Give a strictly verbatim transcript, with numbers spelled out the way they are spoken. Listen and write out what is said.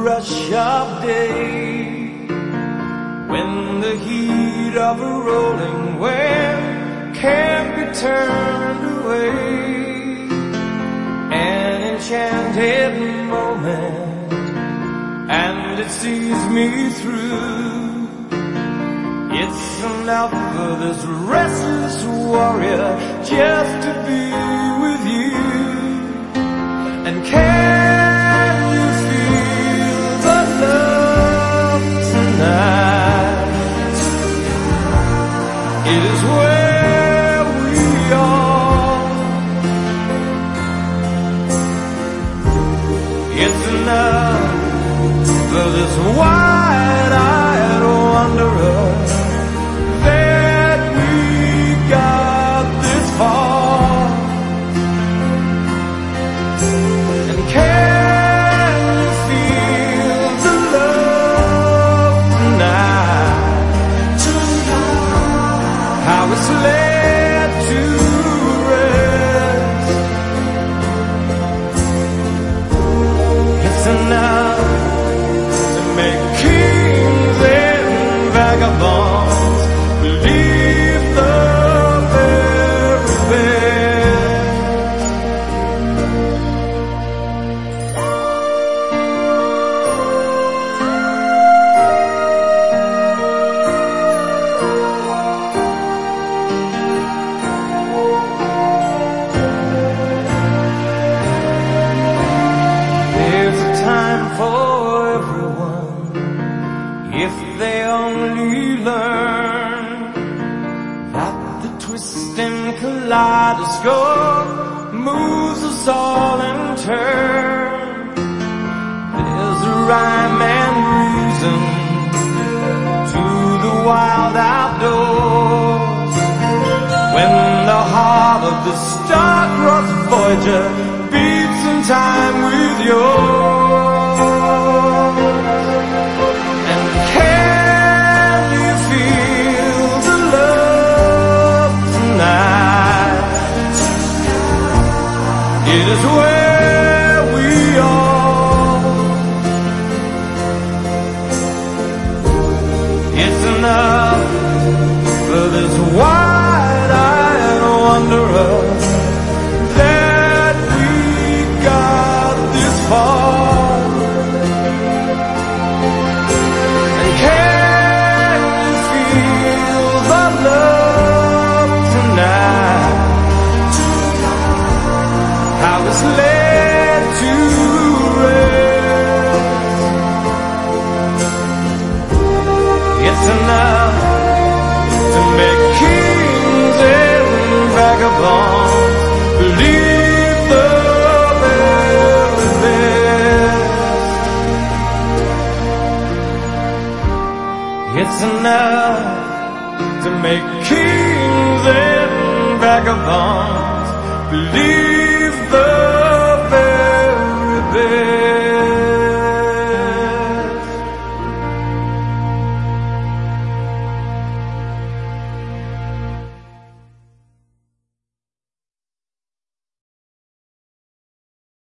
rush of day, when the heat of a rolling wave can't be turned away. An enchanted moment, and it sees me through. It's enough for this restless warrior just to be with you. And can you feel the love tonight? It is where we are. It's enough for this wide-eyed wanderer that we got this far. And can you feel the love tonight? How it's led to rest. It's enough to make kings and vagabonds believe the very best. There's a time for everyone if they only learn that the twisting kaleidoscope moves us all in turn. There's a rhyme and reason to the wild outdoors, when the heart of the star-crossed Voyager beats in time with yours. And can you feel the love tonight? It is where we are. It's enough for this wide-eyed wanderer that we got this far. And can you feel the love tonight? How it's led to rest. It's enough to make kings and vagabonds believe the very best. It's enough to make kings and vagabonds believe